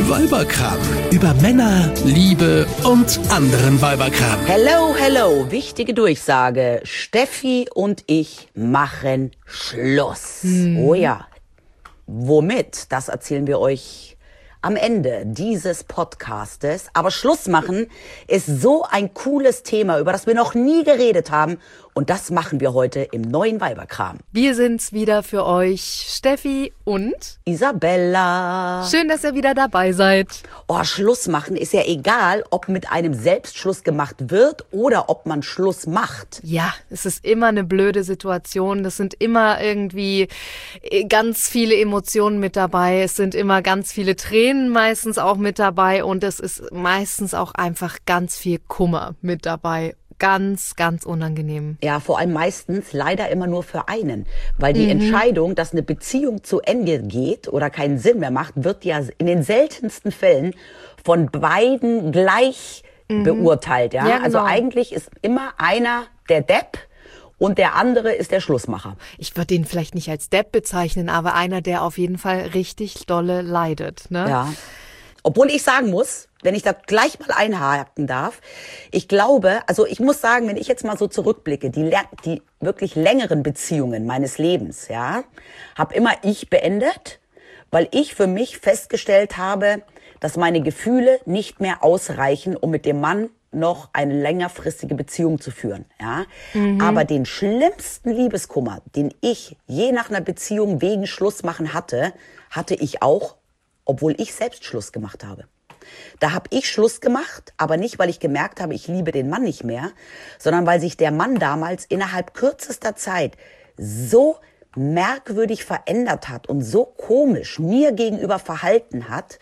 Weiberkram. Über Männer, Liebe und anderen Weiberkram. Hello, hello. Wichtige Durchsage. Steffi und ich machen Schluss. Oh ja. Womit? Das erzählen wir euch am Ende dieses Podcastes. Aber Schluss machen ist so ein cooles Thema, über das wir noch nie geredet haben. Und das machen wir heute im neuen Weiberkram. Wir sind's wieder für euch, Steffi und Isabella. Schön, dass ihr wieder dabei seid. Oh, Schluss machen ist ja egal, ob mit einem selbst Schluss gemacht wird oder ob man Schluss macht. Ja, es ist immer eine blöde Situation. Das sind immer irgendwie ganz viele Emotionen mit dabei. Es sind immer ganz viele Tränen meistens auch mit dabei. Und es ist meistens auch einfach ganz viel Kummer mit dabei. Ganz, ganz unangenehm. Ja, vor allem meistens leider immer nur für einen. Weil die Entscheidung, dass eine Beziehung zu Ende geht oder keinen Sinn mehr macht, wird ja in den seltensten Fällen von beiden gleich beurteilt. Ja? Ja, genau. Also eigentlich ist immer einer der Depp und der andere ist der Schlussmacher. Ich würde den vielleicht nicht als Depp bezeichnen, aber einer, der auf jeden Fall richtig dolle leidet. Ne? Ja. Obwohl ich sagen muss, wenn ich da gleich mal einhaken darf, ich glaube, also ich muss sagen, wenn ich jetzt mal so zurückblicke, die wirklich längeren Beziehungen meines Lebens, ja, habe immer ich beendet, weil ich für mich festgestellt habe, dass meine Gefühle nicht mehr ausreichen, um mit dem Mann noch eine längerfristige Beziehung zu führen, ja. Aber den schlimmsten Liebeskummer, den ich je nach einer Beziehung wegen Schlussmachen hatte ich auch, obwohl ich selbst Schluss gemacht habe. Da habe ich Schluss gemacht, aber nicht, weil ich gemerkt habe, ich liebe den Mann nicht mehr, sondern weil sich der Mann damals innerhalb kürzester Zeit so merkwürdig verändert hat und so komisch mir gegenüber verhalten hat,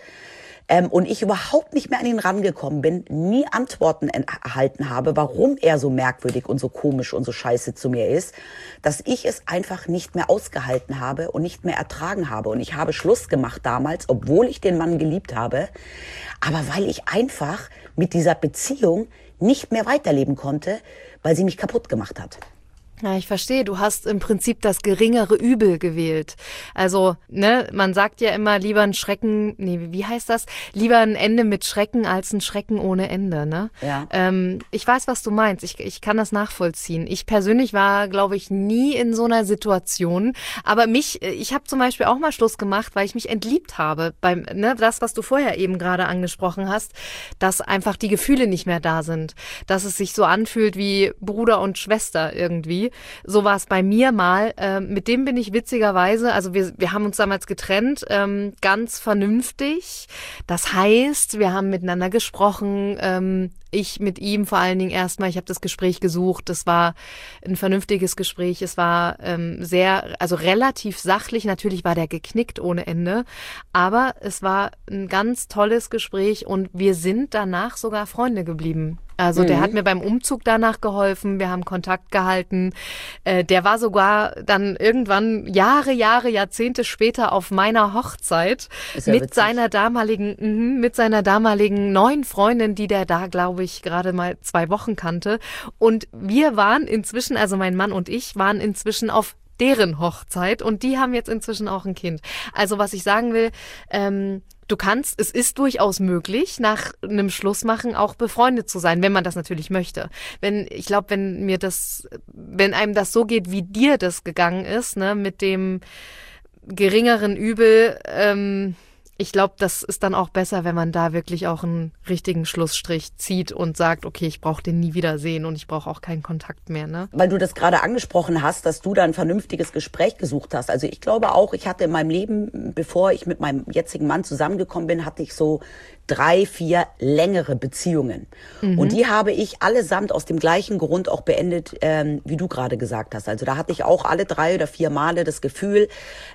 und ich überhaupt nicht mehr an ihn rangekommen bin, nie Antworten erhalten habe, warum er so merkwürdig und so komisch und so scheiße zu mir ist, dass ich es einfach nicht mehr ausgehalten habe und nicht mehr ertragen habe. Und ich habe Schluss gemacht damals, obwohl ich den Mann geliebt habe, aber weil ich einfach mit dieser Beziehung nicht mehr weiterleben konnte, weil sie mich kaputt gemacht hat. Ja, ich verstehe. Du hast im Prinzip das geringere Übel gewählt. Also, ne, man sagt ja immer lieber ein Schrecken, wie heißt das? Lieber ein Ende mit Schrecken als ein Schrecken ohne Ende, ne? Ja. Ich weiß, was du meinst. Ich kann das nachvollziehen. Ich persönlich war, glaube ich, nie in so einer Situation. Aber ich habe zum Beispiel auch mal Schluss gemacht, weil ich mich entliebt habe. Das, was du vorher eben gerade angesprochen hast, dass einfach die Gefühle nicht mehr da sind. Dass es sich so anfühlt wie Bruder und Schwester irgendwie. So war es bei mir mal. Mit dem bin ich witzigerweise, also wir haben uns damals getrennt, ganz vernünftig. Das heißt, wir haben miteinander gesprochen, ich mit ihm vor allen Dingen erstmal. Ich habe das Gespräch gesucht. Es war ein vernünftiges Gespräch. Es war relativ sachlich. Natürlich war der geknickt ohne Ende. Aber es war ein ganz tolles Gespräch und wir sind danach sogar Freunde geblieben. Also der hat mir beim Umzug danach geholfen, wir haben Kontakt gehalten. Der war sogar dann irgendwann Jahrzehnte später auf meiner Hochzeit mit seiner damaligen neuen Freundin, die der da, glaube ich, gerade mal 2 Wochen kannte. Und wir waren inzwischen, also mein Mann und ich, waren inzwischen auf deren Hochzeit und die haben jetzt inzwischen auch ein Kind. Also was ich sagen will, es ist durchaus möglich, nach einem Schlussmachen auch befreundet zu sein, wenn man das natürlich möchte. Wenn einem das so geht, wie dir das gegangen ist, ne, mit dem geringeren Übel, ich glaube, das ist dann auch besser, wenn man da wirklich auch einen richtigen Schlussstrich zieht und sagt, okay, ich brauche den nie wiedersehen und ich brauche auch keinen Kontakt mehr. Ne? Weil du das gerade angesprochen hast, dass du da ein vernünftiges Gespräch gesucht hast. Also ich glaube auch, ich hatte in meinem Leben, bevor ich mit meinem jetzigen Mann zusammengekommen bin, hatte ich so 3, 4 längere Beziehungen. Und die habe ich allesamt aus dem gleichen Grund auch beendet, wie du gerade gesagt hast. Also da hatte ich auch alle 3 oder 4 Male das Gefühl,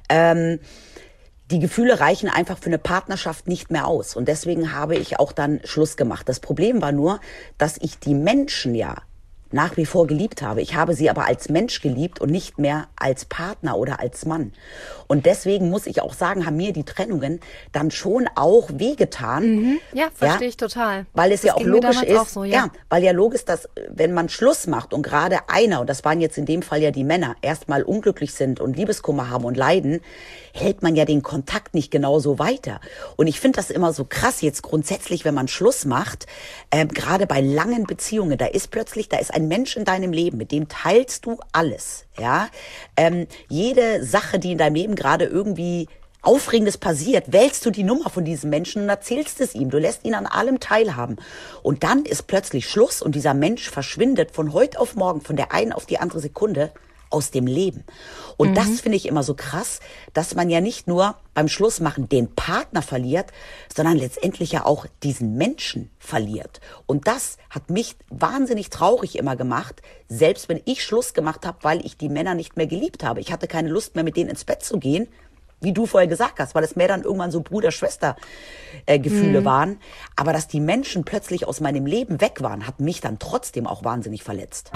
die Gefühle reichen einfach für eine Partnerschaft nicht mehr aus. Und deswegen habe ich auch dann Schluss gemacht. Das Problem war nur, dass ich die Menschen ja nach wie vor geliebt habe. Ich habe sie aber als Mensch geliebt und nicht mehr als Partner oder als Mann. Und deswegen muss ich auch sagen, haben mir die Trennungen dann schon auch wehgetan. Ja, verstehe ich total. Weil es ja auch logisch ist, auch so, ja, weil ja logisch, dass wenn man Schluss macht und gerade einer, und das waren jetzt in dem Fall ja die Männer, erstmal unglücklich sind und Liebeskummer haben und leiden, hält man ja den Kontakt nicht genauso weiter. Und ich finde das immer so krass jetzt grundsätzlich, wenn man Schluss macht, gerade bei langen Beziehungen, da ist ein Mensch in deinem Leben, mit dem teilst du alles, ja. Jede Sache, die in deinem Leben gerade irgendwie Aufregendes passiert, wählst du die Nummer von diesem Menschen und erzählst es ihm. Du lässt ihn an allem teilhaben. Und dann ist plötzlich Schluss und dieser Mensch verschwindet von heute auf morgen, von der einen auf die andere Sekunde aus dem Leben. Und das finde ich immer so krass, dass man ja nicht nur beim Schlussmachen den Partner verliert, sondern letztendlich ja auch diesen Menschen verliert. Und das hat mich wahnsinnig traurig immer gemacht, selbst wenn ich Schluss gemacht habe, weil ich die Männer nicht mehr geliebt habe. Ich hatte keine Lust mehr, mit denen ins Bett zu gehen, wie du vorher gesagt hast, weil es mehr dann irgendwann so Bruder-Schwester-Gefühle waren. Aber dass die Menschen plötzlich aus meinem Leben weg waren, hat mich dann trotzdem auch wahnsinnig verletzt.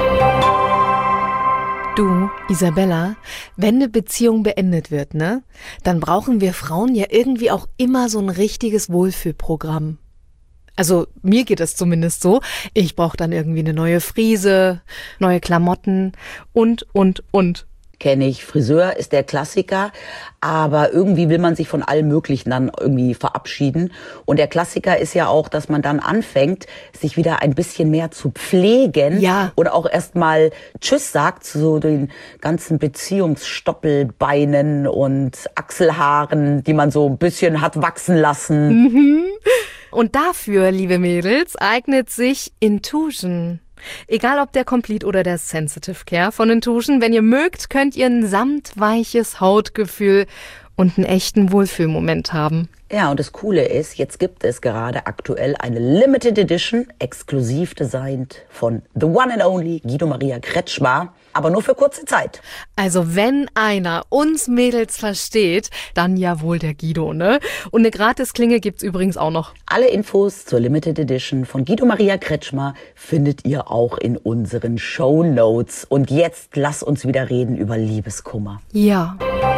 Du, Isabella, wenn eine Beziehung beendet wird, ne, dann brauchen wir Frauen ja irgendwie auch immer so ein richtiges Wohlfühlprogramm. Also mir geht es zumindest so. Ich brauche dann irgendwie eine neue Frise, neue Klamotten und. Kenne ich. Friseur ist der Klassiker, aber irgendwie will man sich von allem Möglichen dann irgendwie verabschieden. Und der Klassiker ist ja auch, dass man dann anfängt, sich wieder ein bisschen mehr zu pflegen. Ja. Und auch erstmal Tschüss sagt zu so den ganzen Beziehungsstoppelbeinen und Achselhaaren, die man so ein bisschen hat wachsen lassen. Und dafür, liebe Mädels, eignet sich Intuition. Egal ob der Complete oder der Sensitive Care von Intuition, wenn ihr mögt, könnt ihr ein samtweiches Hautgefühl und einen echten Wohlfühlmoment haben. Ja, und das Coole ist, jetzt gibt es gerade aktuell eine Limited Edition, exklusiv designt von The One and Only Guido Maria Kretschmer, aber nur für kurze Zeit. Also wenn einer uns Mädels versteht, dann ja wohl der Guido, ne? Und eine Gratisklinge gibt's übrigens auch noch. Alle Infos zur Limited Edition von Guido Maria Kretschmer findet ihr auch in unseren Shownotes. Und jetzt lass uns wieder reden über Liebeskummer. Ja.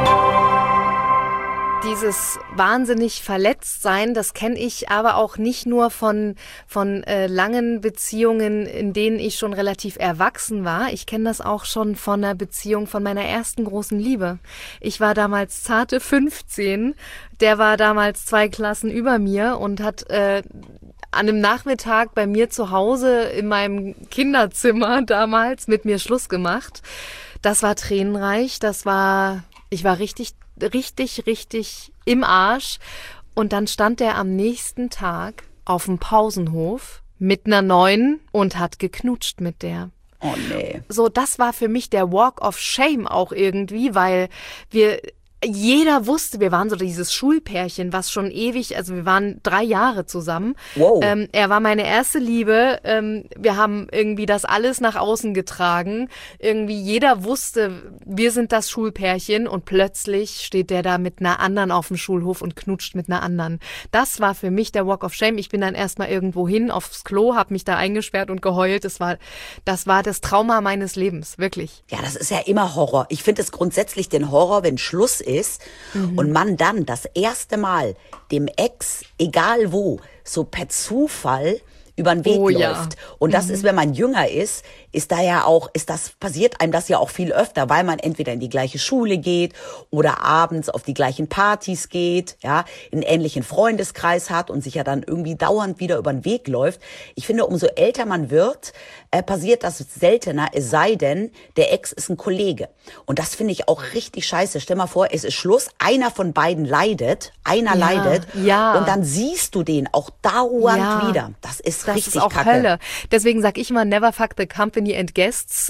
Dieses wahnsinnig Verletztsein, das kenne ich aber auch nicht nur von langen Beziehungen, in denen ich schon relativ erwachsen war. Ich kenne das auch schon von einer Beziehung von meiner ersten großen Liebe. Ich war damals zarte 15, der war damals 2 Klassen über mir und hat an einem Nachmittag bei mir zu Hause in meinem Kinderzimmer damals mit mir Schluss gemacht. Das war tränenreich, ich war richtig im Arsch. Und dann stand er am nächsten Tag auf dem Pausenhof mit einer Neuen und hat geknutscht mit der. Oh nee. So, das war für mich der Walk of Shame auch irgendwie, weil jeder wusste, wir waren so dieses Schulpärchen, was schon ewig, also wir waren 3 Jahre zusammen. Wow. Er war meine erste Liebe. Wir haben irgendwie das alles nach außen getragen. Irgendwie jeder wusste, wir sind das Schulpärchen und plötzlich steht der da mit einer anderen auf dem Schulhof und knutscht mit einer anderen. Das war für mich der Walk of Shame. Ich bin dann erstmal irgendwo hin aufs Klo, habe mich da eingesperrt und geheult. Das war das Trauma meines Lebens, wirklich. Ja, das ist ja immer Horror. Ich finde es grundsätzlich den Horror, wenn Schluss ist und man dann das erste Mal dem Ex, egal wo, so per Zufall über den Weg läuft. Ja. Und das ist, wenn man jünger ist, passiert einem das ja auch viel öfter, weil man entweder in die gleiche Schule geht oder abends auf die gleichen Partys geht, ja, einen ähnlichen Freundeskreis hat und sich ja dann irgendwie dauernd wieder über den Weg läuft. Ich finde, umso älter man wird, passiert das seltener, es sei denn, der Ex ist ein Kollege. Und das finde ich auch richtig scheiße. Stell mal vor, es ist Schluss, einer von beiden leidet, ja. Und dann siehst du den auch dauernd wieder. Das ist richtig auch kacke. Hölle. Deswegen sag ich immer, never fuck the company and guests.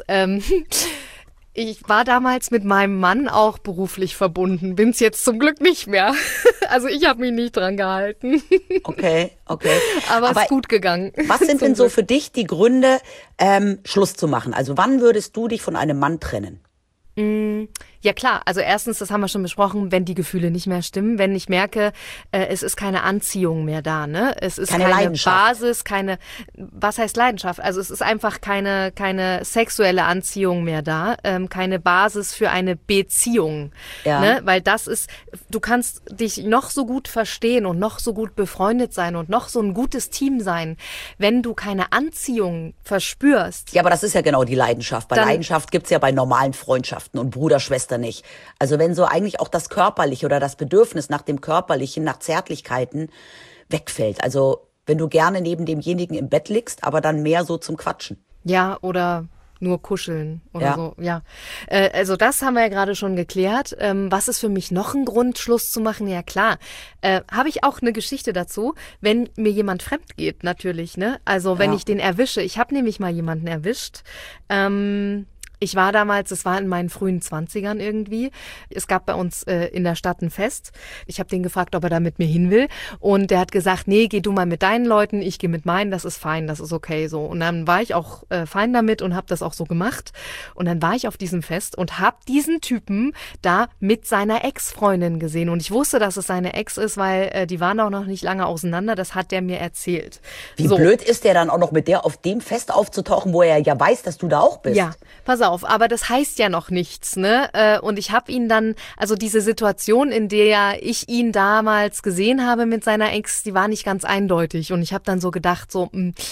Ich war damals mit meinem Mann auch beruflich verbunden, bin's jetzt zum Glück nicht mehr. Also ich habe mich nicht dran gehalten. Okay. Aber ist gut gegangen. Was sind denn so für dich die Gründe, Schluss zu machen? Also wann würdest du dich von einem Mann trennen? Ja klar, also erstens, das haben wir schon besprochen, wenn die Gefühle nicht mehr stimmen, wenn ich merke, es ist keine Anziehung mehr da, ne? Es ist keine Basis, was heißt Leidenschaft? Also es ist einfach keine sexuelle Anziehung mehr da, keine Basis für eine Beziehung, ne? Weil das ist, du kannst dich noch so gut verstehen und noch so gut befreundet sein und noch so ein gutes Team sein, wenn du keine Anziehung verspürst. Ja, aber das ist ja genau die Leidenschaft. Bei Leidenschaft gibt's ja bei normalen Freundschaften und Bruder, Schwester nicht. Also wenn so eigentlich auch das Körperliche oder das Bedürfnis nach dem Körperlichen, nach Zärtlichkeiten wegfällt. Also wenn du gerne neben demjenigen im Bett liegst, aber dann mehr so zum Quatschen. Ja, oder nur kuscheln oder so, ja. Also das haben wir ja gerade schon geklärt. Was ist für mich noch ein Grund, Schluss zu machen? Ja klar, habe ich auch eine Geschichte dazu, wenn mir jemand fremd geht, natürlich, ne? Also wenn ich den erwische. Ich habe nämlich mal jemanden erwischt. Ich war damals, es war in meinen frühen 20ern irgendwie. Es gab bei uns in der Stadt ein Fest. Ich habe den gefragt, ob er da mit mir hin will. Und der hat gesagt, nee, geh du mal mit deinen Leuten, ich gehe mit meinen, das ist fein, das ist okay so. Und dann war ich auch fein damit und habe das auch so gemacht. Und dann war ich auf diesem Fest und habe diesen Typen da mit seiner Ex-Freundin gesehen. Und ich wusste, dass es seine Ex ist, weil die waren auch noch nicht lange auseinander. Das hat der mir erzählt. Wie blöd ist der dann auch noch mit der auf dem Fest aufzutauchen, wo er ja weiß, dass du da auch bist? Ja, pass auf. Aber das heißt ja noch nichts, ne? Und ich habe ihn dann, also diese Situation, in der ich ihn damals gesehen habe mit seiner Ex, die war nicht ganz eindeutig. Und ich habe dann so gedacht, so,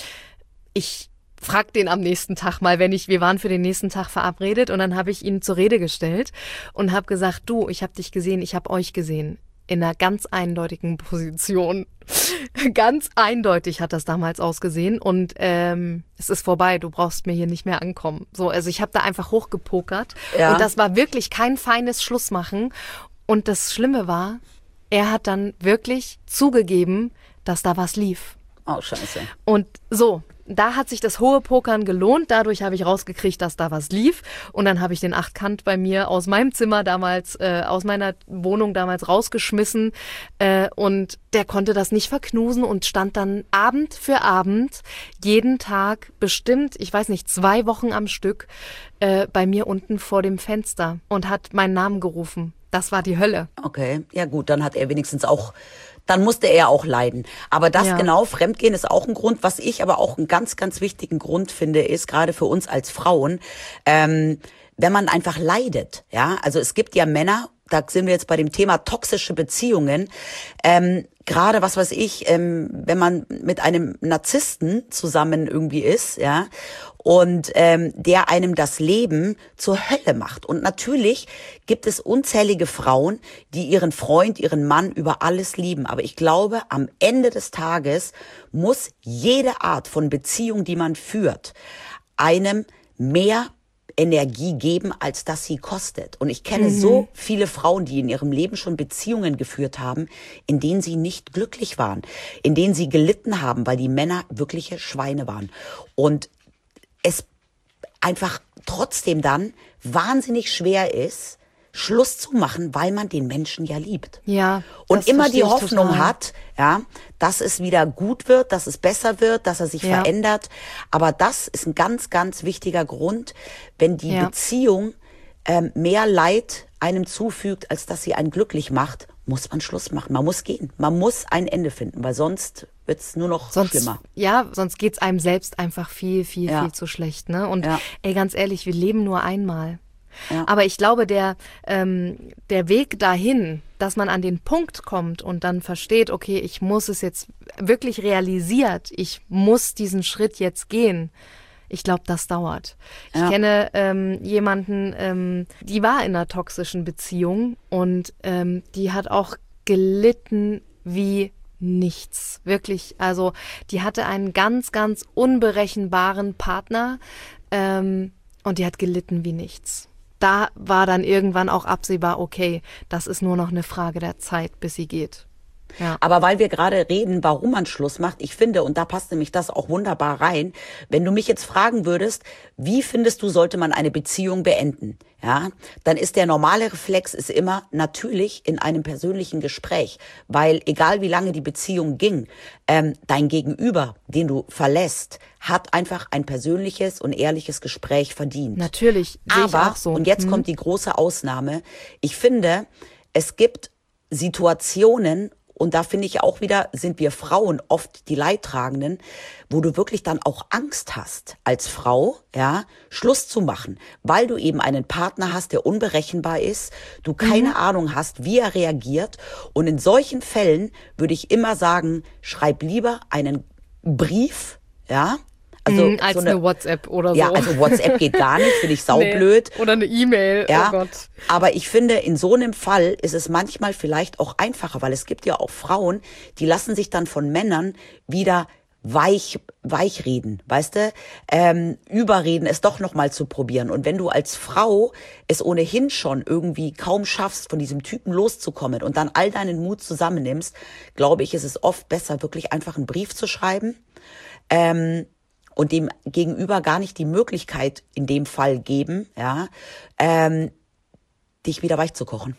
ich frag den am nächsten Tag mal, wir waren für den nächsten Tag verabredet. Und dann habe ich ihn zur Rede gestellt und habe gesagt, du, ich habe dich gesehen, ich habe euch gesehen. In einer ganz eindeutigen Position. Ganz eindeutig hat das damals ausgesehen und es ist vorbei, du brauchst mir hier nicht mehr ankommen. So, also ich habe da einfach hochgepokert und das war wirklich kein feines Schlussmachen. Und das Schlimme war, er hat dann wirklich zugegeben, dass da was lief. Oh, scheiße. Und so, da hat sich das hohe Pokern gelohnt. Dadurch habe ich rausgekriegt, dass da was lief. Und dann habe ich den Achtkant bei mir aus meinem Zimmer damals, aus meiner Wohnung damals rausgeschmissen. Und der konnte das nicht verknusen und stand dann Abend für Abend, jeden Tag bestimmt, ich weiß nicht, 2 Wochen am Stück, bei mir unten vor dem Fenster und hat meinen Namen gerufen. Das war die Hölle. Okay, ja gut, dann hat er wenigstens auch, dann musste er auch leiden. Aber das genau, Fremdgehen ist auch ein Grund. Was ich aber auch einen ganz, ganz wichtigen Grund finde, ist gerade für uns als Frauen, wenn man einfach leidet. Ja, also es gibt ja Männer, da sind wir jetzt bei dem Thema toxische Beziehungen, gerade was weiß ich, wenn man mit einem Narzissten zusammen irgendwie ist, ja, und der einem das Leben zur Hölle macht. Und natürlich gibt es unzählige Frauen, die ihren Freund, ihren Mann über alles lieben. Aber ich glaube, am Ende des Tages muss jede Art von Beziehung, die man führt, einem mehr Energie geben, als dass sie kostet. Und ich kenne so viele Frauen, die in ihrem Leben schon Beziehungen geführt haben, in denen sie nicht glücklich waren, in denen sie gelitten haben, weil die Männer wirkliche Schweine waren. Und es einfach trotzdem dann wahnsinnig schwer ist, Schluss zu machen, weil man den Menschen ja liebt. Ja. Und immer die Hoffnung hat, ja, dass es wieder gut wird, dass es besser wird, dass er sich verändert. Aber das ist ein ganz, ganz wichtiger Grund, wenn die Beziehung mehr Leid einem zufügt, als dass sie einen glücklich macht, muss man Schluss machen. Man muss gehen. Man muss ein Ende finden, weil sonst wird's nur noch schlimmer. Ja, sonst geht's einem selbst einfach viel zu schlecht, ne? Und ey, ganz ehrlich, wir leben nur einmal. Ja. Aber ich glaube, der Weg dahin, dass man an den Punkt kommt und dann versteht, okay, ich muss es jetzt wirklich realisiert, ich muss diesen Schritt jetzt gehen. Ich glaube, das dauert. Ich kenne jemanden, die war in einer toxischen Beziehung und die hat auch gelitten wie nichts. Wirklich, also die hatte einen ganz, ganz unberechenbaren Partner und die hat gelitten wie nichts. Da war dann irgendwann auch absehbar, okay, das ist nur noch eine Frage der Zeit, bis sie geht. Ja. Aber weil wir gerade reden, warum man Schluss macht, ich finde, und da passt nämlich das auch wunderbar rein, wenn du mich jetzt fragen würdest, wie findest du, sollte man eine Beziehung beenden? Ja, dann ist der normale Reflex ist immer natürlich in einem persönlichen Gespräch, weil egal wie lange die Beziehung ging, dein Gegenüber, den du verlässt, hat einfach ein persönliches und ehrliches Gespräch verdient. Natürlich, sehe ich auch so. Und jetzt kommt die große Ausnahme. Ich finde, es gibt Situationen, und da finde ich auch wieder, sind wir Frauen oft die Leidtragenden, wo du wirklich dann auch Angst hast, als Frau, ja, Schluss zu machen, weil du eben einen Partner hast, der unberechenbar ist, du keine Ahnung hast, wie er reagiert. Und in solchen Fällen würde ich immer sagen, schreib lieber einen Brief, ja, also als so eine WhatsApp oder so. Ja, also WhatsApp geht gar nicht, finde ich saublöd. Nee. Oder eine E-Mail, ja, oh Gott. Aber ich finde, in so einem Fall ist es manchmal vielleicht auch einfacher, weil es gibt ja auch Frauen, die lassen sich dann von Männern wieder weich reden, weißt du, überreden, es doch nochmal zu probieren. Und wenn du als Frau es ohnehin schon irgendwie kaum schaffst, von diesem Typen loszukommen und dann all deinen Mut zusammennimmst, glaube ich, ist es oft besser, wirklich einfach einen Brief zu schreiben, und dem Gegenüber gar nicht die Möglichkeit in dem Fall geben, ja, dich wieder weich zu kochen.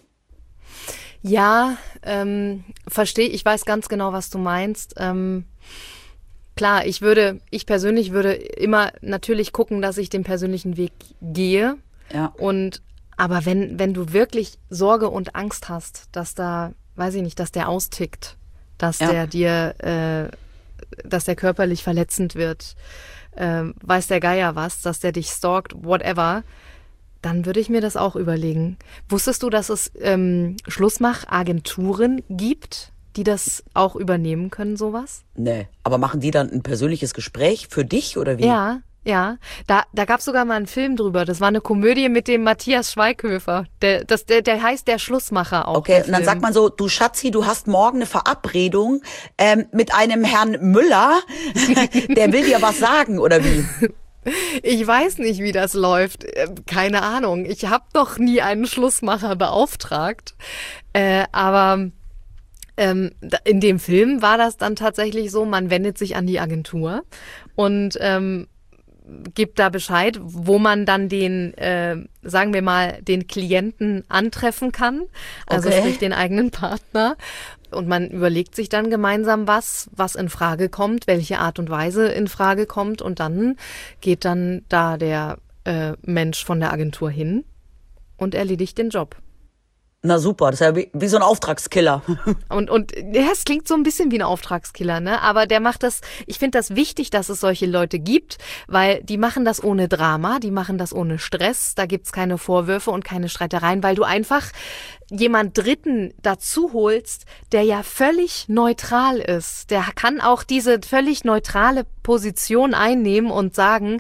Ja, verstehe. Ich weiß ganz genau, was du meinst. Klar, ich persönlich würde immer natürlich gucken, dass ich den persönlichen Weg gehe. Ja. Aber wenn du wirklich Sorge und Angst hast, dass da, weiß ich nicht, dass der austickt, dass der dir, dass der körperlich verletzend wird, weiß der Geier was, dass der dich stalkt, whatever, dann würde ich mir das auch überlegen. Wusstest du, dass es Schlussmachagenturen gibt, die das auch übernehmen können, sowas? Nee, aber machen die dann ein persönliches Gespräch für dich oder wie? Ja. Da gab es sogar mal einen Film drüber. Das war eine Komödie mit dem Matthias Schweighöfer. Der heißt Der Schlussmacher auch. Okay, und dann sagt man so, du Schatzi, du hast morgen eine Verabredung mit einem Herrn Müller, der will dir was sagen, oder wie? Ich weiß nicht, wie das läuft. Keine Ahnung. Ich habe noch nie einen Schlussmacher beauftragt. Aber in dem Film war das dann tatsächlich so, man wendet sich an die Agentur und gibt da Bescheid, wo man dann den, sagen wir mal, den Klienten antreffen kann, also sprich den eigenen Partner. Und man überlegt sich dann gemeinsam, was in Frage kommt, welche Art und Weise in Frage kommt. Und dann geht dann da der Mensch von der Agentur hin und erledigt den Job. Na super, das ist ja wie so ein Auftragskiller. Und ja, es klingt so ein bisschen wie ein Auftragskiller, ne? Aber der macht das, ich finde das wichtig, dass es solche Leute gibt, weil die machen das ohne Drama, die machen das ohne Stress, da gibt's keine Vorwürfe und keine Streitereien, weil du einfach jemand Dritten dazu holst, der ja völlig neutral ist. Der kann auch diese völlig neutrale Position einnehmen und sagen,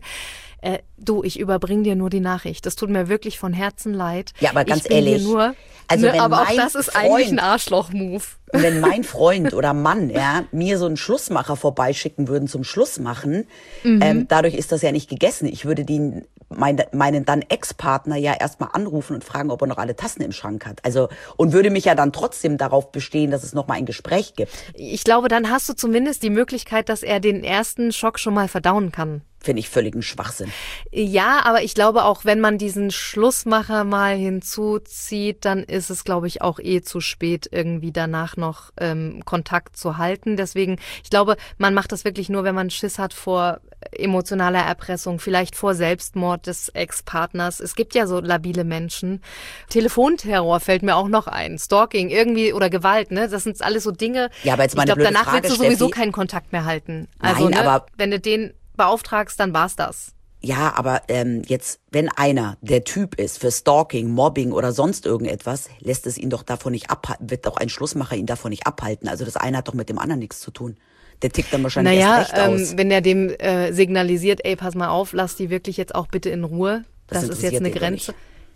du, ich überbringe dir nur die Nachricht. Das tut mir wirklich von Herzen leid. Ja, aber ganz ehrlich. Also wenn aber auch das ist eigentlich ein Arschloch-Move. Wenn mein Freund oder Mann mir so einen Schlussmacher vorbeischicken würden zum Schlussmachen, dadurch ist das ja nicht gegessen. Ich würde meinen dann Ex-Partner ja erstmal anrufen und fragen, ob er noch alle Tassen im Schrank hat. Also, und würde mich ja dann trotzdem darauf bestehen, dass es nochmal ein Gespräch gibt. Ich glaube, dann hast du zumindest die Möglichkeit, dass er den ersten Schock schon mal verdauen kann. Finde ich völligen Schwachsinn. Ja, aber ich glaube auch, wenn man diesen Schlussmacher mal hinzuzieht, dann ist es, glaube ich, auch zu spät, irgendwie danach noch Kontakt zu halten. Deswegen, ich glaube, man macht das wirklich nur, wenn man Schiss hat vor emotionaler Erpressung, vielleicht vor Selbstmord des Ex-Partners. Es gibt ja so labile Menschen. Telefonterror fällt mir auch noch ein. Stalking irgendwie oder Gewalt, ne? Das sind alles so Dinge. Ja, aber jetzt mal ich glaube, danach Frage, willst du sowieso Steffi, keinen Kontakt mehr halten. Also, nein, aber wenn du den beauftragst, dann war's das. Ja, aber jetzt, wenn einer der Typ ist für Stalking, Mobbing oder sonst irgendetwas, lässt es ihn doch davon nicht abhalten, wird doch ein Schlussmacher ihn davon nicht abhalten. Also das eine hat doch mit dem anderen nichts zu tun. Der tickt dann wahrscheinlich erst recht aus. Wenn er dem signalisiert, ey, pass mal auf, lass die wirklich jetzt auch bitte in Ruhe. Das ist jetzt eine Grenze.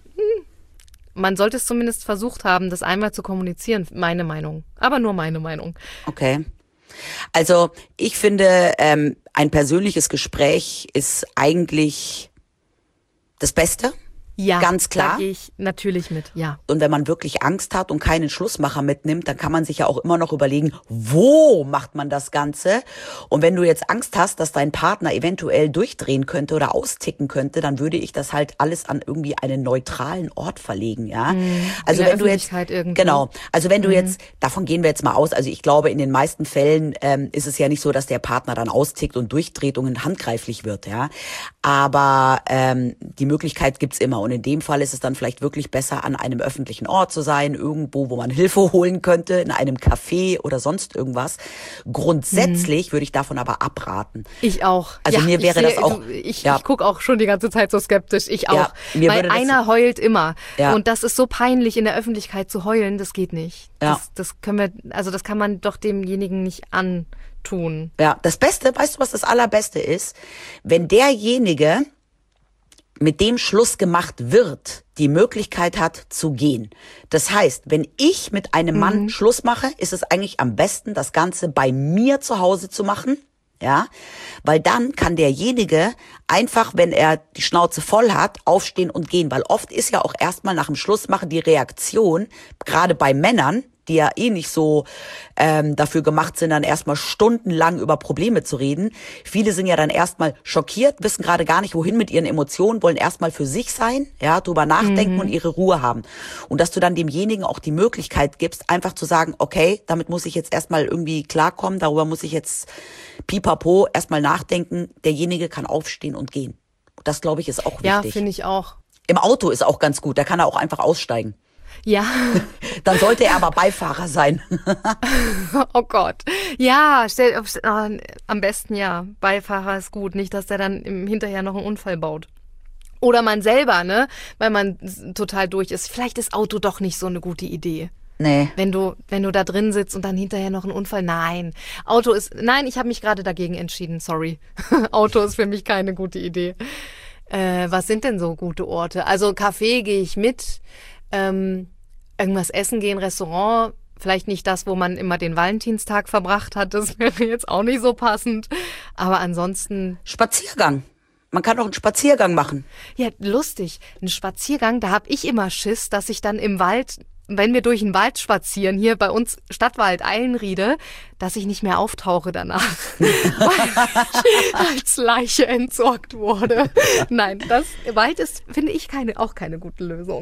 Man sollte es zumindest versucht haben, das einmal zu kommunizieren, meine Meinung. Aber nur meine Meinung. Okay. Also ich finde, ein persönliches Gespräch ist eigentlich das Beste. Ja, ganz klar. Da gehe ich natürlich mit, ja. Und wenn man wirklich Angst hat und keinen Schlussmacher mitnimmt, dann kann man sich ja auch immer noch überlegen, wo macht man das Ganze? Und wenn du jetzt Angst hast, dass dein Partner eventuell durchdrehen könnte oder austicken könnte, dann würde ich das halt alles an irgendwie einen neutralen Ort verlegen, ja. Also wenn du jetzt, genau, also wenn du jetzt, davon gehen wir jetzt mal aus, also ich glaube, in den meisten Fällen ist es ja nicht so, dass der Partner dann austickt und durchdreht und handgreiflich wird, ja. Aber die Möglichkeit gibt's immer. Und in dem Fall ist es dann vielleicht wirklich besser, an einem öffentlichen Ort zu sein, irgendwo, wo man Hilfe holen könnte, in einem Café oder sonst irgendwas. Grundsätzlich würde ich davon aber abraten. Ich auch. Also mir wäre das auch... Ich gucke auch schon die ganze Zeit so skeptisch. Ich auch. Ja, weil einer heult immer. Ja. Und das ist so peinlich, in der Öffentlichkeit zu heulen, das geht nicht. Ja. Das können wir, also das kann man doch demjenigen nicht antun. Ja, das Beste, weißt du, was das Allerbeste ist? Wenn derjenige, mit dem Schluss gemacht wird, die Möglichkeit hat zu gehen. Das heißt, wenn ich mit einem Mann Schluss mache, ist es eigentlich am besten, das Ganze bei mir zu Hause zu machen. Ja, weil dann kann derjenige einfach, wenn er die Schnauze voll hat, aufstehen und gehen. Weil oft ist ja auch erstmal nach dem Schlussmachen die Reaktion, gerade bei Männern, die ja eh nicht so dafür gemacht sind, dann erstmal stundenlang über Probleme zu reden. Viele sind ja dann erstmal schockiert, wissen gerade gar nicht, wohin mit ihren Emotionen, wollen erstmal für sich sein, ja, drüber nachdenken und ihre Ruhe haben. Und dass du dann demjenigen auch die Möglichkeit gibst, einfach zu sagen, okay, damit muss ich jetzt erstmal irgendwie klarkommen, darüber muss ich jetzt pipapo erstmal nachdenken. Derjenige kann aufstehen und gehen. Das, glaube ich, ist auch wichtig. Ja, finde ich auch. Im Auto ist auch ganz gut, da kann er auch einfach aussteigen. Ja. Dann sollte er aber Beifahrer sein. Oh Gott. Ja, am besten ja. Beifahrer ist gut. Nicht, dass der dann hinterher noch einen Unfall baut. Oder man selber, ne? Weil man total durch ist. Vielleicht ist Auto doch nicht so eine gute Idee. Nee. Wenn du da drin sitzt und dann hinterher noch ein Unfall. Nein. Ich habe mich gerade dagegen entschieden. Sorry. Auto ist für mich keine gute Idee. Was sind denn so gute Orte? Also Café gehe ich mit. Irgendwas essen gehen, Restaurant, vielleicht nicht das, wo man immer den Valentinstag verbracht hat, das wäre jetzt auch nicht so passend, aber ansonsten... Spaziergang. Man kann auch einen Spaziergang machen. Ja, lustig. Ein Spaziergang, da habe ich immer Schiss, dass ich dann im Wald, wenn wir durch den Wald spazieren, hier bei uns Stadtwald Eilenriede, dass ich nicht mehr auftauche danach, weil ich als Leiche entsorgt wurde. Nein, Wald ist, finde ich, auch keine gute Lösung.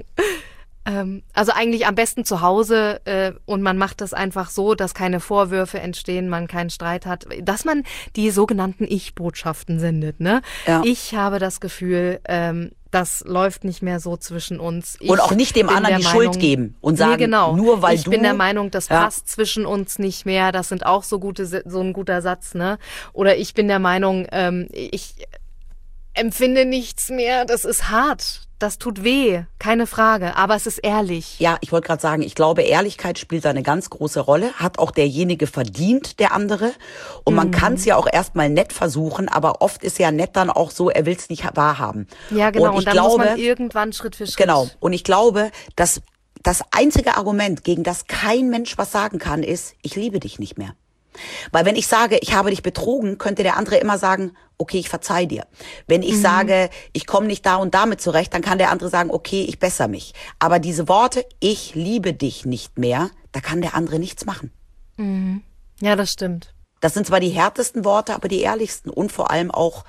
Also eigentlich am besten zu Hause und man macht das einfach so, dass keine Vorwürfe entstehen, man keinen Streit hat, dass man die sogenannten Ich-Botschaften sendet. Ne? Ja. Ich habe das Gefühl, das läuft nicht mehr so zwischen uns. Und auch nicht dem anderen die Schuld geben und sagen, genau. Nur weil ich bin der Meinung, das passt zwischen uns nicht mehr. Das sind auch so ein guter Satz. Ne? Oder ich bin der Meinung, ich empfinde nichts mehr. Das ist hart. Das tut weh, keine Frage, aber es ist ehrlich. Ja, ich wollte gerade sagen, ich glaube, Ehrlichkeit spielt da eine ganz große Rolle, hat auch derjenige verdient, der andere. Und man kann es ja auch erstmal nett versuchen, aber oft ist ja nett dann auch so, er will es nicht wahrhaben. Ja, genau, und dann muss man irgendwann Schritt für Schritt. Genau, und ich glaube, dass das einzige Argument, gegen das kein Mensch was sagen kann, ist, ich liebe dich nicht mehr. Weil wenn ich sage, ich habe dich betrogen, könnte der andere immer sagen, okay, ich verzeih dir. Wenn ich sage, ich komme nicht da und damit zurecht, dann kann der andere sagen, okay, ich bessere mich. Aber diese Worte, ich liebe dich nicht mehr, da kann der andere nichts machen. Mhm. Ja, das stimmt. Das sind zwar die härtesten Worte, aber die ehrlichsten und vor allem auch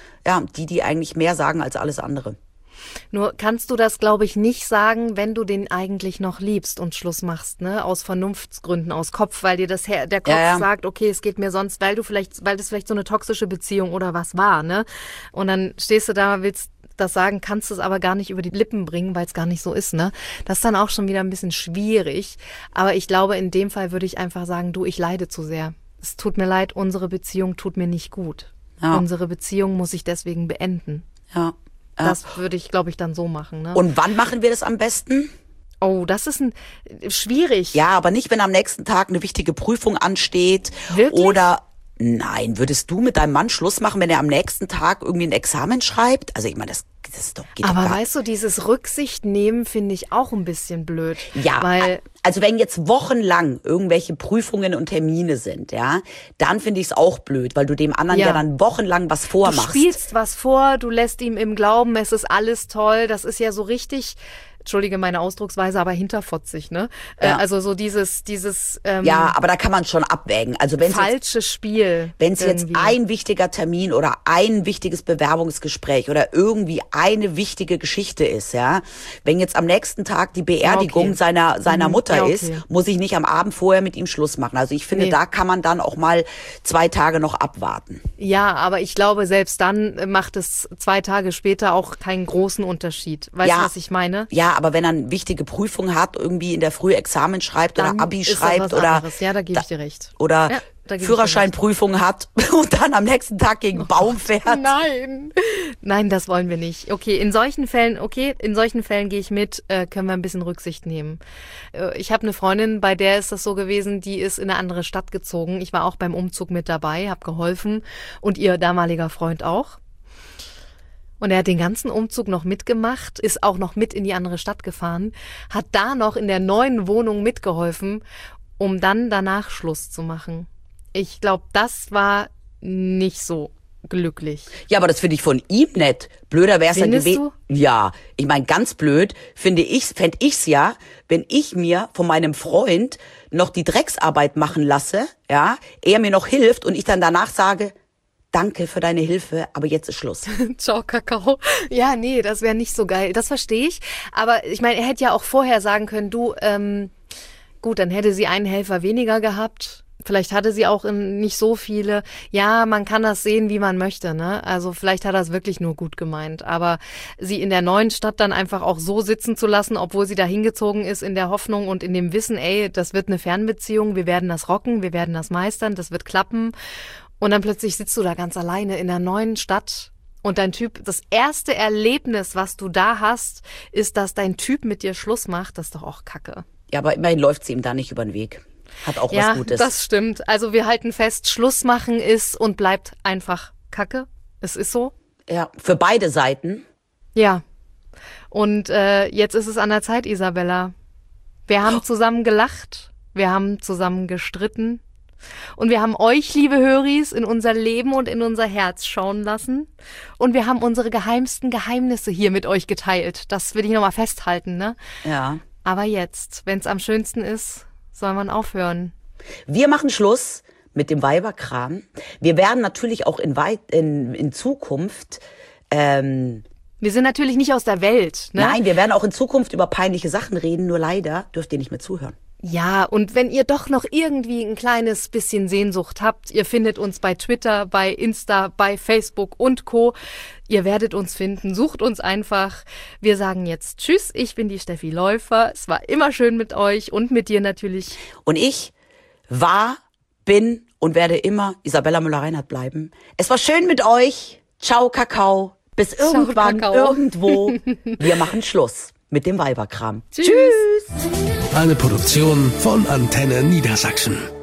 die eigentlich mehr sagen als alles andere. Nur kannst du das, glaube ich, nicht sagen, wenn du den eigentlich noch liebst und Schluss machst, ne? Aus Vernunftsgründen, aus Kopf, weil dir der Kopf sagt, okay, es geht mir sonst, weil das vielleicht so eine toxische Beziehung oder was war, ne? Und dann stehst du da, willst das sagen, kannst es aber gar nicht über die Lippen bringen, weil es gar nicht so ist, ne? Das ist dann auch schon wieder ein bisschen schwierig. Aber ich glaube, in dem Fall würde ich einfach sagen, ich leide zu sehr. Es tut mir leid, unsere Beziehung tut mir nicht gut. Ja. Unsere Beziehung muss ich deswegen beenden. Ja. Das würde ich, glaube ich, dann so machen. Ne? Und wann machen wir das am besten? Oh, das ist schwierig. Ja, aber nicht, wenn am nächsten Tag eine wichtige Prüfung ansteht. Wirklich? Oder Nein, würdest du mit deinem Mann Schluss machen, wenn er am nächsten Tag irgendwie ein Examen schreibt? Also ich meine, das ist doch, geht Aber doch gar weißt du, dieses Rücksicht nehmen finde ich auch ein bisschen blöd. Ja, weil also wenn jetzt wochenlang irgendwelche Prüfungen und Termine sind, ja, dann finde ich es auch blöd, weil du dem anderen ja dann wochenlang was vormachst. Du spielst was vor, du lässt ihm im Glauben, es ist alles toll. Das ist ja so richtig, entschuldige meine Ausdrucksweise, aber hinterfotzig, ne? Ja. Also so dieses ja, aber da kann man schon abwägen. Also wenn falsche Spiel. Wenn es jetzt ein wichtiger Termin oder ein wichtiges Bewerbungsgespräch oder irgendwie eine wichtige Geschichte ist, ja, wenn jetzt am nächsten Tag die Beerdigung seiner Mutter ist, muss ich nicht am Abend vorher mit ihm Schluss machen. Also ich finde, da kann man dann auch mal 2 Tage noch abwarten. Ja, aber ich glaube, selbst dann macht es 2 Tage später auch keinen großen Unterschied. Weißt du, was ich meine? Ja, aber wenn er eine wichtige Prüfung hat, irgendwie in der Früh Examen schreibt dann oder Abi schreibt oder ja, da gebe ich dir recht. Oder Führerscheinprüfung hat und dann am nächsten Tag gegen einen Baum fährt. Nein, das wollen wir nicht. Okay, in solchen Fällen gehe ich mit, können wir ein bisschen Rücksicht nehmen. Ich habe eine Freundin, bei der ist das so gewesen, die ist in eine andere Stadt gezogen. Ich war auch beim Umzug mit dabei, habe geholfen und ihr damaliger Freund auch. Und er hat den ganzen Umzug noch mitgemacht, ist auch noch mit in die andere Stadt gefahren, hat da noch in der neuen Wohnung mitgeholfen, um dann danach Schluss zu machen. Ich glaube, das war nicht so glücklich. Ja, aber das finde ich von ihm nett. Blöder wäre es ja gewesen. Ja, ich meine, ganz blöd fände ich's ja, wenn ich mir von meinem Freund noch die Drecksarbeit machen lasse, ja, er mir noch hilft und ich dann danach sage, danke für deine Hilfe, aber jetzt ist Schluss. Ciao, Kakao. Ja, nee, das wäre nicht so geil. Das verstehe ich. Aber ich meine, er hätte ja auch vorher sagen können, du, gut, dann hätte sie einen Helfer weniger gehabt. Vielleicht hatte sie auch nicht so viele. Ja, man kann das sehen, wie man möchte, ne? Also vielleicht hat er es wirklich nur gut gemeint. Aber sie in der neuen Stadt dann einfach auch so sitzen zu lassen, obwohl sie da hingezogen ist in der Hoffnung und in dem Wissen, ey, das wird eine Fernbeziehung, wir werden das rocken, wir werden das meistern, das wird klappen. Und dann plötzlich sitzt du da ganz alleine in der neuen Stadt und dein Typ, das erste Erlebnis, was du da hast, ist, dass dein Typ mit dir Schluss macht. Das ist doch auch Kacke. Ja, aber immerhin läuft sie ihm da nicht über den Weg. Hat auch was Gutes. Ja, das stimmt. Also wir halten fest, Schluss machen ist und bleibt einfach Kacke. Es ist so. Ja, für beide Seiten. Ja. Und jetzt ist es an der Zeit, Isabella. Wir haben zusammen gelacht. Wir haben zusammen gestritten. Und wir haben euch, liebe Höris, in unser Leben und in unser Herz schauen lassen. Und wir haben unsere geheimsten Geheimnisse hier mit euch geteilt. Das will ich nochmal festhalten, ne? Ja. Aber jetzt, wenn es am schönsten ist, soll man aufhören. Wir machen Schluss mit dem Weiberkram. Wir werden natürlich auch in Zukunft... wir sind natürlich nicht aus der Welt, ne? Nein, wir werden auch in Zukunft über peinliche Sachen reden, nur leider dürft ihr nicht mehr zuhören. Ja, und wenn ihr doch noch irgendwie ein kleines bisschen Sehnsucht habt, ihr findet uns bei Twitter, bei Insta, bei Facebook und Co. Ihr werdet uns finden, sucht uns einfach. Wir sagen jetzt Tschüss, ich bin die Steffi Läufer. Es war immer schön mit euch und mit dir natürlich. Und ich bin und werde immer Isabella Müller-Reinhardt bleiben. Es war schön mit euch. Ciao, Kakao. Bis irgendwann, irgendwo. Wir machen Schluss mit dem Weiberkram. Tschüss. Eine Produktion von Antenne Niedersachsen.